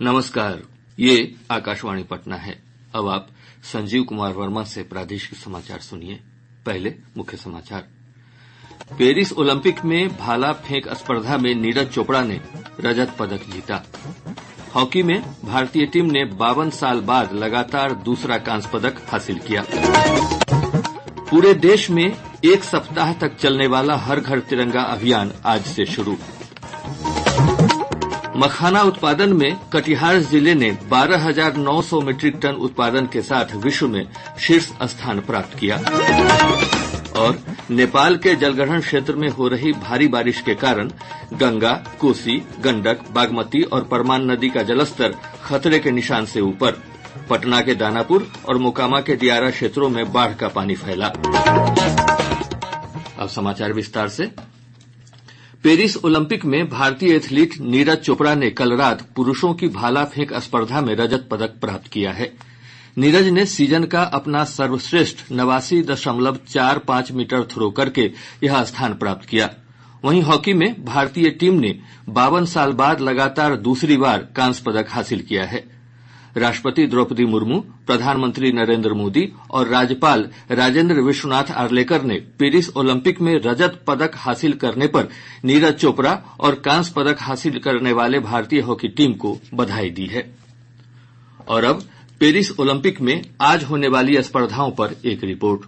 नमस्कार, ये आकाशवाणी पटना है। अब आप संजीव कुमार वर्मा से प्रादेशिक समाचार सुनिए। पहले मुख्य समाचार। पेरिस ओलंपिक में भाला फेंक स्पर्धा में नीरज चोपड़ा ने रजत पदक जीता। हॉकी में भारतीय टीम ने 52 साल बाद लगातार दूसरा कांस्य पदक हासिल किया। पूरे देश में एक सप्ताह तक चलने वाला हर घर तिरंगा अभियान आज से शुरू। मखाना उत्पादन में कटिहार जिले ने 12,900 मीट्रिक टन उत्पादन के साथ विश्व में शीर्ष स्थान प्राप्त किया। और नेपाल के जलग्रहण क्षेत्र में हो रही भारी बारिश के कारण गंगा, कोसी, गंडक, बागमती और परमान नदी का जलस्तर खतरे के निशान से ऊपर। पटना के दानापुर और मोकामा के दियारा क्षेत्रों में बाढ़ का पानी फैला। अब समाचार विस्तार से। पेरिस ओलंपिक में भारतीय एथलीट नीरज चोपड़ा ने कल रात पुरुषों की भाला फेंक स्पर्धा में रजत पदक प्राप्त किया है। नीरज ने सीजन का अपना सर्वश्रेष्ठ 89.45 मीटर थ्रो करके यह स्थान प्राप्त किया। वहीं हॉकी में भारतीय टीम ने 52 साल बाद लगातार दूसरी बार कांस्य पदक हासिल किया है। राष्ट्रपति द्रौपदी मुर्मू, प्रधानमंत्री नरेंद्र मोदी और राज्यपाल राजेंद्र विश्वनाथ आर्लेकर ने पेरिस ओलंपिक में रजत पदक हासिल करने पर नीरज चोपड़ा और कांस्य पदक हासिल करने वाले भारतीय हॉकी टीम को बधाई दी है। और अब पेरिस ओलंपिक में आज होने वाली स्पर्धाओं पर एक रिपोर्ट।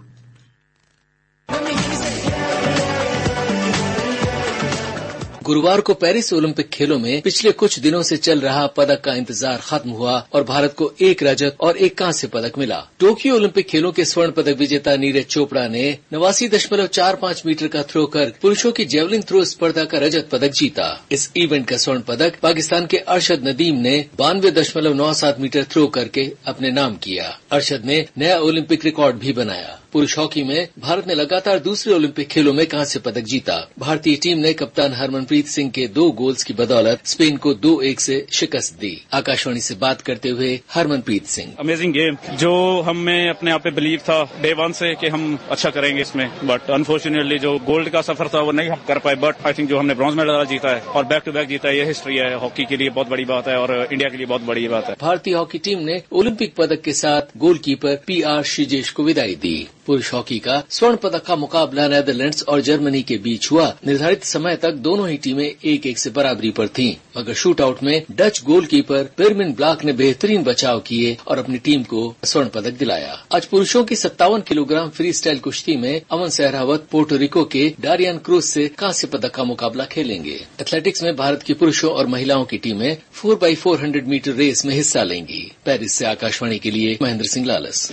गुरुवार को पेरिस ओलंपिक खेलों में पिछले कुछ दिनों से चल रहा पदक का इंतजार खत्म हुआ और भारत को एक रजत और एक कांस्य पदक मिला। टोक्यो ओलंपिक खेलों के स्वर्ण पदक विजेता नीरज चोपड़ा ने 89.45 मीटर का थ्रो कर पुरुषों की जेवलिन थ्रो स्पर्धा का रजत पदक जीता। इस इवेंट का स्वर्ण पदक पाकिस्तान के अरशद नदीम ने 92.97 मीटर थ्रो करके अपने नाम किया। अरशद ने नया ओलंपिक रिकॉर्ड भी बनाया। पुरुष हॉकी में भारत ने लगातार दूसरे ओलंपिक खेलों में कांस्य पदक जीता। भारतीय टीम ने कप्तान हरमनप्रीत सिंह के 2 गोल्स की बदौलत स्पेन को 2-1 से शिकस्त दी। आकाशवाणी से बात करते हुए हरमनप्रीत सिंह। अमेजिंग गेम, जो हमें अपने आप पे बिलीव था डे 1 से कि हम अच्छा करेंगे इसमें, बट अनफॉर्चुनेटली जो गोल्ड का सफर था वो नहीं हम कर पाए। बट आई थिंक जो हमने ब्रॉन्ज मेडल जीता है और बैक टू बैक जीता है, ये हिस्ट्री है हॉकी के लिए, बहुत बड़ी बात है और इंडिया के लिए बहुत बड़ी बात है। भारतीय हॉकी टीम ने ओलंपिक पदक के साथ गोलकीपर PR श्रीजेश को विदाई दी। पुरुष हॉकी का स्वर्ण पदक का मुकाबला नेदरलैंड्स और जर्मनी के बीच हुआ। निर्धारित समय तक दोनों ही टीमें 1-1 से बराबरी पर थीं, मगर शूट आउट में डच गोलकीपर पिरमिन ब्लाक ने बेहतरीन बचाव किए और अपनी टीम को स्वर्ण पदक दिलाया। आज पुरुषों की 57 किलोग्राम फ्री स्टाइल कुश्ती में अमन सहरावत पोर्टोरिको के डारियन क्रूज से कांस्य पदक का मुकाबला खेलेंगे। एथलेटिक्स में भारत की पुरुषों और महिलाओं की टीमें 4x400 मीटर रेस में हिस्सा लेंगी। पेरिस से आकाशवाणी के लिए महेंद्र सिंह लालस।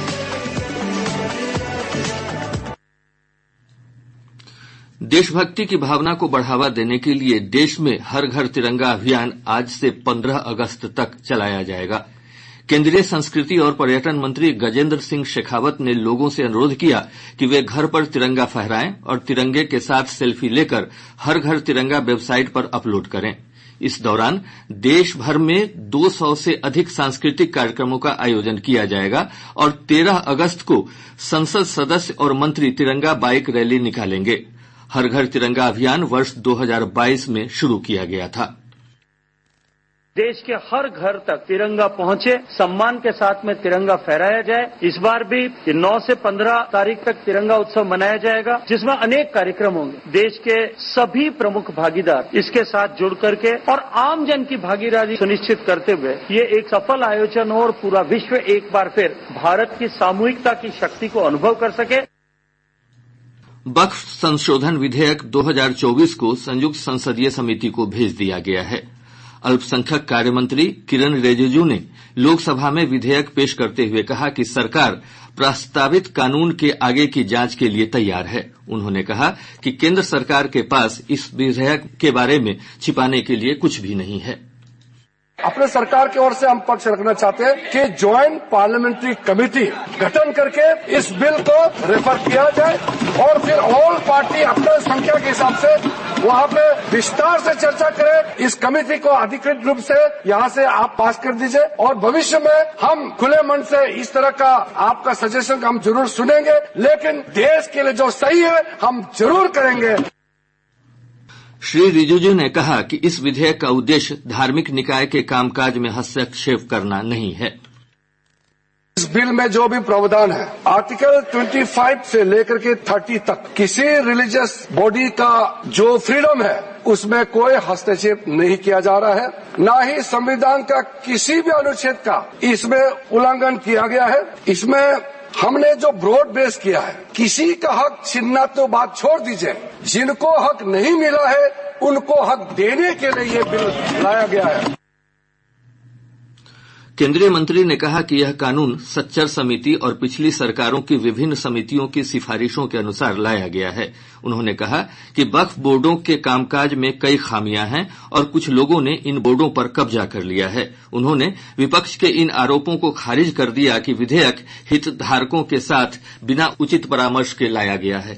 देशभक्ति की भावना को बढ़ावा देने के लिए देश में हर घर तिरंगा अभियान आज से 15 अगस्त तक चलाया जाएगा। केंद्रीय संस्कृति और पर्यटन मंत्री गजेंद्र सिंह शेखावत ने लोगों से अनुरोध किया कि वे घर पर तिरंगा फहराएं और तिरंगे के साथ सेल्फी लेकर हर घर तिरंगा वेबसाइट पर अपलोड करें। इस दौरान देश भर में 200 से अधिक सांस्कृतिक कार्यक्रमों का आयोजन किया जाएगा और 13 अगस्त को संसद सदस्य और मंत्री तिरंगा बाइक रैली निकालेंगे। हर घर तिरंगा अभियान वर्ष 2022 में शुरू किया गया था। देश के हर घर तक तिरंगा पहुंचे, सम्मान के साथ में तिरंगा फहराया जाए। इस बार भी 9 से 15 तारीख तक तिरंगा उत्सव मनाया जाएगा, जिसमें अनेक कार्यक्रम होंगे। देश के सभी प्रमुख भागीदार इसके साथ जुड़ करके और आम जन की भागीदारी सुनिश्चित करते हुए ये एक सफल आयोजन हो और पूरा विश्व एक बार फिर भारत की सामूहिकता की शक्ति को अनुभव कर सके। वक्फ संशोधन विधेयक 2024 को संयुक्त संसदीय समिति को भेज दिया गया है। अल्पसंख्यक कार्य मंत्री किरण रिजिजू ने लोकसभा में विधेयक पेश करते हुए कहा कि सरकार प्रस्तावित कानून के आगे की जांच के लिए तैयार है। उन्होंने कहा कि केंद्र सरकार के पास इस विधेयक के बारे में छिपाने के लिए कुछ भी नहीं है। अपने सरकार की ओर से हम पक्ष रखना चाहते हैं कि ज्वाइंट पार्लियामेंट्री कमेटी गठन करके इस बिल को रेफर किया जाए और फिर ऑल पार्टी अपने संख्या के हिसाब से वहां पे विस्तार से चर्चा करें। इस कमेटी को अधिकृत रूप से यहां से आप पास कर दीजिए और भविष्य में हम खुले मन से इस तरह का आपका सजेशन हम जरूर सुनेंगे, लेकिन देश के लिए जो सही है हम जरूर करेंगे। श्री रिजिजू ने कहा कि इस विधेयक का उद्देश्य धार्मिक निकाय के कामकाज में हस्तक्षेप करना नहीं है। इस बिल में जो भी प्रावधान है, आर्टिकल 25 से लेकर के 30 तक किसी रिलीजियस बॉडी का जो फ्रीडम है उसमें कोई हस्तक्षेप नहीं किया जा रहा है, ना ही संविधान का किसी भी अनुच्छेद का इसमें उल्लंघन किया गया है। इसमें हमने जो ब्रॉड बेस किया है, किसी का हक छीनना तो बात छोड़ दीजिए, जिनको हक नहीं मिला है उनको हक देने के लिए ये बिल लाया गया है। केंद्रीय मंत्री ने कहा कि यह कानून सच्चर समिति और पिछली सरकारों की विभिन्न समितियों की सिफारिशों के अनुसार लाया गया है। उन्होंने कहा कि वक्फ बोर्डों के कामकाज में कई खामियां हैं और कुछ लोगों ने इन बोर्डों पर कब्जा कर लिया है। उन्होंने विपक्ष के इन आरोपों को खारिज कर दिया कि विधेयक हितधारकों के साथ बिना उचित परामर्श के लाया गया है।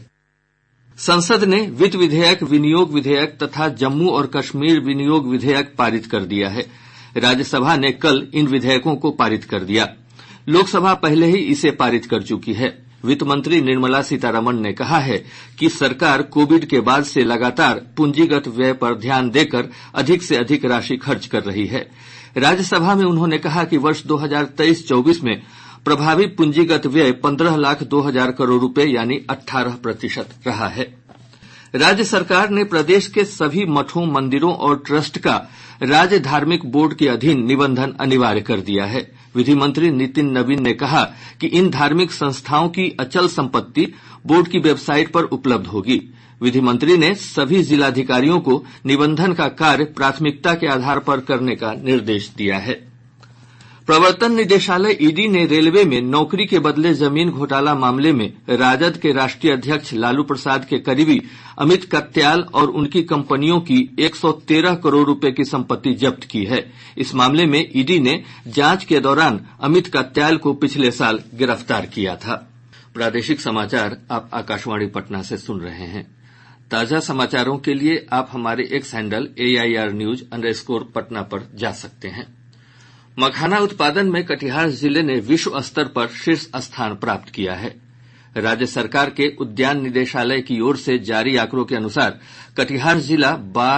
संसद ने वित्त विधेयक, विनियोग विधेयक तथा जम्मू और कश्मीर विनियोग विधेयक पारित कर दिया है। राज्यसभा ने कल इन विधेयकों को पारित कर दिया। लोकसभा पहले ही इसे पारित कर चुकी है। वित्त मंत्री निर्मला सीतारमण ने कहा है कि सरकार कोविड के बाद से लगातार पूंजीगत व्यय पर ध्यान देकर अधिक से अधिक राशि खर्च कर रही है। राज्यसभा में उन्होंने कहा कि वर्ष 2023-24 में प्रभावी पूंजीगत व्यय 15,02,000 करोड़ रुपए यानी 18% रहा है। राज्य सरकार ने प्रदेश के सभी मठों, मंदिरों और ट्रस्ट का राज्य धार्मिक बोर्ड के अधीन निबंधन अनिवार्य कर दिया है। विधि मंत्री नितिन नवीन ने कहा कि इन धार्मिक संस्थाओं की अचल संपत्ति बोर्ड की वेबसाइट पर उपलब्ध होगी। विधि मंत्री ने सभी जिलाधिकारियों को निबंधन का कार्य प्राथमिकता के आधार पर करने का निर्देश दिया है। प्रवर्तन निदेशालय ईडी ने रेलवे में नौकरी के बदले जमीन घोटाला मामले में राजद के राष्ट्रीय अध्यक्ष लालू प्रसाद के करीबी अमित कत्याल और उनकी कंपनियों की 113 करोड़ रुपए की संपत्ति जब्त की है। इस मामले में ईडी ने जांच के दौरान अमित कत्याल को पिछले साल गिरफ्तार किया था। प्रादेशिक समाचार आप आकाशवाणी पटना से सुन रहे हैं। ताजा समाचारों के लिए आप हमारे एक्स हैंडल AIRnews_पटना पर जा सकते हैं। मखाना उत्पादन में कटिहार जिले ने विश्व स्तर पर शीर्ष स्थान प्राप्त किया है। राज्य सरकार के उद्यान निदेशालय की ओर से जारी आंकड़ों के अनुसार कटिहार जिला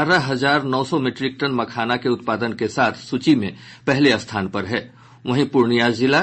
12,900 मीट्रिक टन मखाना के उत्पादन के साथ सूची में पहले स्थान पर है। वहीं पूर्णिया जिला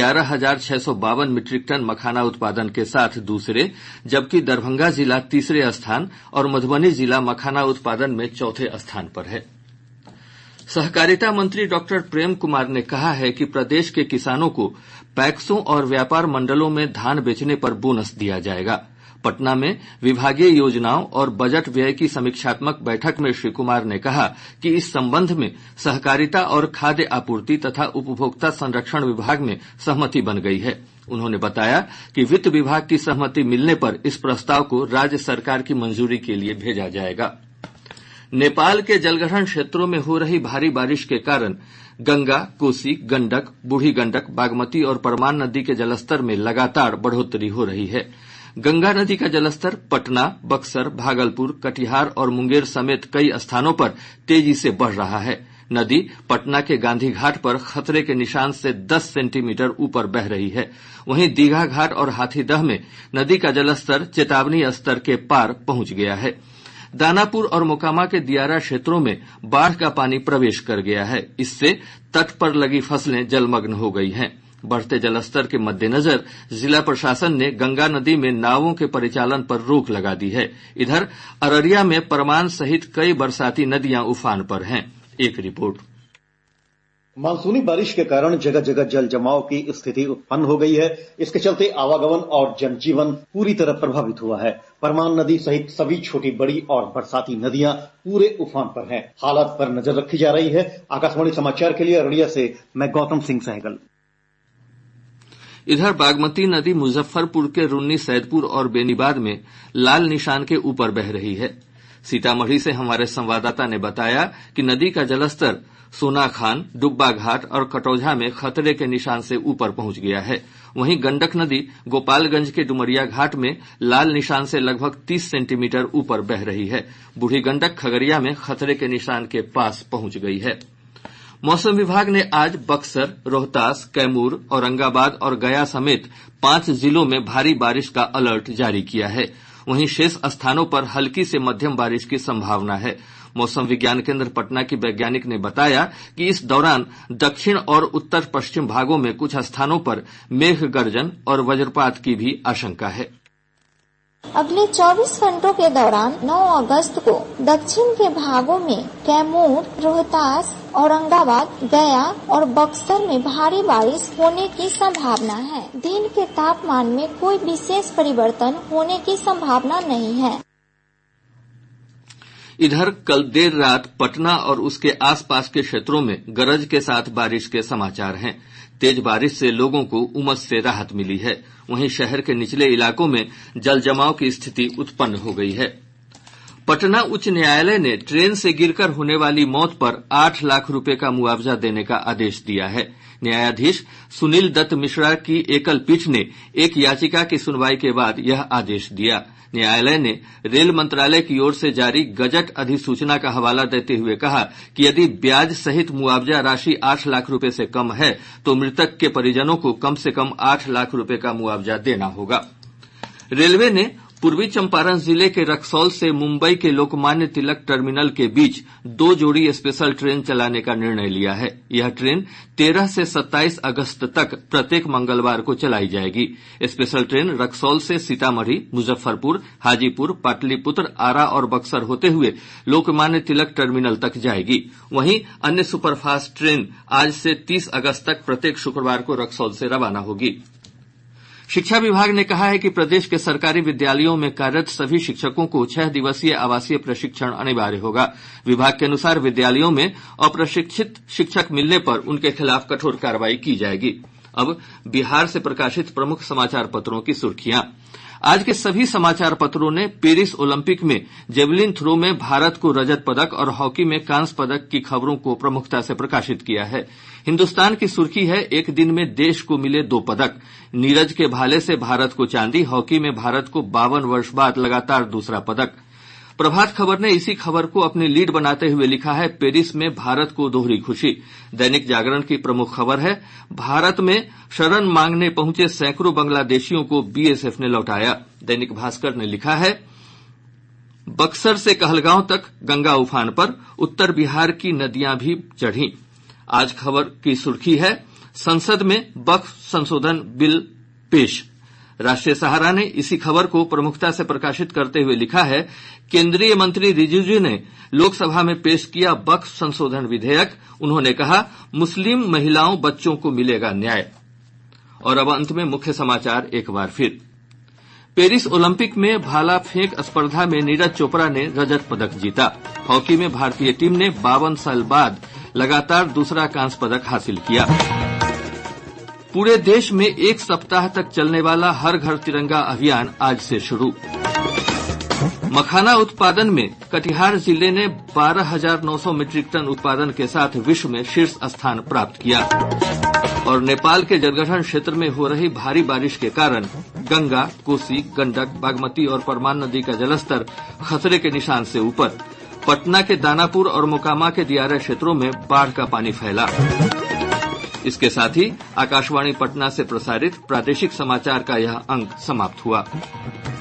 11,652 मीट्रिक टन मखाना उत्पादन के साथ दूसरे, जबकि दरभंगा जिला तीसरे स्थान और मधुबनी जिला मखाना उत्पादन में चौथे स्थान पर है। सहकारिता मंत्री डॉक्टर प्रेम कुमार ने कहा है कि प्रदेश के किसानों को पैक्सों और व्यापार मंडलों में धान बेचने पर बोनस दिया जाएगा। पटना में विभागीय योजनाओं और बजट व्यय की समीक्षात्मक बैठक में श्री कुमार ने कहा कि इस संबंध में सहकारिता और खाद्य आपूर्ति तथा उपभोक्ता संरक्षण विभाग में सहमति बन गई है। उन्होंने बताया कि वित्त विभाग की सहमति मिलने पर इस प्रस्ताव को राज्य सरकार की मंजूरी के लिए भेजा जाएगा। नेपाल के जलग्रहण क्षेत्रों में हो रही भारी बारिश के कारण गंगा, कोसी, गंडक, बूढ़ी गंडक, बागमती और परमान नदी के जलस्तर में लगातार बढ़ोतरी हो रही है। गंगा नदी का जलस्तर पटना, बक्सर, भागलपुर, कटिहार और मुंगेर समेत कई स्थानों पर तेजी से बढ़ रहा है। नदी पटना के गांधी घाट पर खतरे के निशान से 10 सेंटीमीटर ऊपर बह रही है। वहीं दीघा घाट और हाथीदह में नदी का जलस्तर चेतावनी स्तर के पार पहुंच गया है। दानापुर और मोकामा के दियारा क्षेत्रों में बाढ़ का पानी प्रवेश कर गया है। इससे तट पर लगी फसलें जलमग्न हो गई हैं। बढ़ते जलस्तर के मद्देनजर जिला प्रशासन ने गंगा नदी में नावों के परिचालन पर रोक लगा दी है। इधर अररिया में परमान सहित कई बरसाती नदियां उफान पर हैं। एक रिपोर्ट। मानसूनी बारिश के कारण जगह जगह जल जमाव की स्थिति उत्पन्न हो गई है। इसके चलते आवागमन और जनजीवन पूरी तरह प्रभावित हुआ है। परमान नदी सहित सभी छोटी बड़ी और बरसाती नदियां पूरे उफान पर हैं। हालात पर नजर रखी जा रही है। आकाशवाणी समाचार के लिए अररिया से मैं गौतम सिंह सहगल। इधर बागमती नदी मुजफ्फरपुर के रून्नी सैदपुर और बेनीबाद में लाल निशान के ऊपर बह रही है। सीतामढ़ी से हमारे संवाददाता ने बताया कि नदी का जलस्तर सोनाखान, डुब्बा घाट और कटौझा में खतरे के निशान से ऊपर पहुंच गया है। वहीं गंडक नदी गोपालगंज के डुमरिया घाट में लाल निशान से लगभग 30 सेंटीमीटर ऊपर बह रही है। बूढ़ी गंडक खगड़िया में खतरे के निशान के पास पहुंच गई है। मौसम विभाग ने आज बक्सर, रोहतास, कैमूर, औरंगाबाद और गया समेत 5 जिलों में भारी बारिश का अलर्ट जारी किया है। वहीं शेष स्थानों पर हल्की से मध्यम बारिश की संभावना है। मौसम विज्ञान केंद्र पटना की वैज्ञानिक ने बताया कि इस दौरान दक्षिण और उत्तर पश्चिम भागों में कुछ स्थानों पर मेघ गर्जन और वज्रपात की भी आशंका है। अगले 24 घंटों के दौरान 9 अगस्त को दक्षिण के भागों में कैमूर, रोहतास, औरंगाबाद, गया और बक्सर में भारी बारिश होने की संभावना है। दिन के तापमान में कोई विशेष परिवर्तन होने की संभावना नहीं है। इधर कल देर रात पटना और उसके आसपास के क्षेत्रों में गरज के साथ बारिश के समाचार हैं। तेज बारिश से लोगों को उमस से राहत मिली है। वहीं शहर के निचले इलाकों में जल जमाव की स्थिति उत्पन्न हो गई है। पटना उच्च न्यायालय ने ट्रेन से गिरकर होने वाली मौत पर 8 लाख रुपए का मुआवजा देने का आदेश दिया है। न्यायाधीश सुनील दत्त मिश्रा की एकल पीठ ने एक याचिका की सुनवाई के बाद यह आदेश दिया। न्यायालय ने रेल मंत्रालय की ओर से जारी गजट अधिसूचना का हवाला देते हुए कहा कि यदि ब्याज सहित मुआवजा राशि 8 लाख रुपए से कम है तो मृतक के परिजनों को कम से कम 8 लाख रुपए का मुआवजा देना होगा। रेलवे ने पूर्वी चंपारण जिले के रक्सौल से मुंबई के लोकमान्य तिलक टर्मिनल के बीच 2 जोड़ी स्पेशल ट्रेन चलाने का निर्णय लिया है। यह ट्रेन 13 से 27 अगस्त तक प्रत्येक मंगलवार को चलाई जाएगी। स्पेशल ट्रेन रक्सौल से सीतामढ़ी, मुजफ्फरपुर, हाजीपुर, पाटलिपुत्र, आरा और बक्सर होते हुए लोकमान्य तिलक टर्मिनल तक जाएगी। वहीं अन्य सुपरफास्ट ट्रेन आज से 30 अगस्त तक प्रत्येक शुक्रवार को रक्सौल से रवाना होगी। शिक्षा विभाग ने कहा है कि प्रदेश के सरकारी विद्यालयों में कार्यरत सभी शिक्षकों को 6 दिवसीय आवासीय प्रशिक्षण अनिवार्य होगा। विभाग के अनुसार विद्यालयों में अप्रशिक्षित शिक्षक मिलने पर उनके खिलाफ कठोर कार्रवाई की जाएगी। अब बिहार से प्रकाशित प्रमुख समाचार पत्रों की सुर्खियां। आज के सभी समाचार पत्रों ने पेरिस ओलंपिक में जेवलिन थ्रो में भारत को रजत पदक और हॉकी में कांस्य पदक की खबरों को प्रमुखता से प्रकाशित किया है। हिन्दुस्तान की सुर्खी है, एक दिन में देश को मिले 2 पदक। नीरज के भाले से भारत को चांदी, हॉकी में भारत को 52 वर्ष बाद लगातार दूसरा पदक। प्रभात खबर ने इसी खबर को अपनी लीड बनाते हुए लिखा है, पेरिस में भारत को दोहरी खुशी। दैनिक जागरण की प्रमुख खबर है, भारत में शरण मांगने पहुंचे सैकड़ों बांग्लादेशियों को बीएसएफ ने लौटाया। दैनिक भास्कर ने लिखा है, बक्सर से कहलगांव तक गंगा उफान पर, उत्तर बिहार की नदियां भी चढ़ी। आज खबर की सुर्खी है, संसद में वक्फ संशोधन बिल पेश। राष्ट्रीय सहारा ने इसी खबर को प्रमुखता से प्रकाशित करते हुए लिखा है, केंद्रीय मंत्री रिजिजू ने लोकसभा में पेश किया वक्फ संशोधन विधेयक। उन्होंने कहा, मुस्लिम महिलाओं बच्चों को मिलेगा न्याय। और अब अंत में मुख्य समाचार एक बार फिर। पेरिस ओलंपिक में भाला फेंक स्पर्धा में नीरज चोपड़ा ने रजत पदक जीता। हॉकी में भारतीय टीम ने 52 साल बाद लगातार दूसरा कांस्य पदक हासिल किया। पूरे देश में 1 सप्ताह तक चलने वाला हर घर तिरंगा अभियान आज से शुरू। मखाना उत्पादन में कटिहार जिले ने 12,900 मीट्रिक टन उत्पादन के साथ विश्व में शीर्ष स्थान प्राप्त किया। और नेपाल के जलग्रहण क्षेत्र में हो रही भारी बारिश के कारण गंगा, कोसी, गंडक, बागमती और परमान नदी का जलस्तर खतरे के निशान से ऊपर। पटना के दानापुर और मोकामा के दियारा क्षेत्रों में बाढ़ का पानी फैला। इसके साथ ही आकाशवाणी पटना से प्रसारित प्रादेशिक समाचार का यह अंक समाप्त हुआ।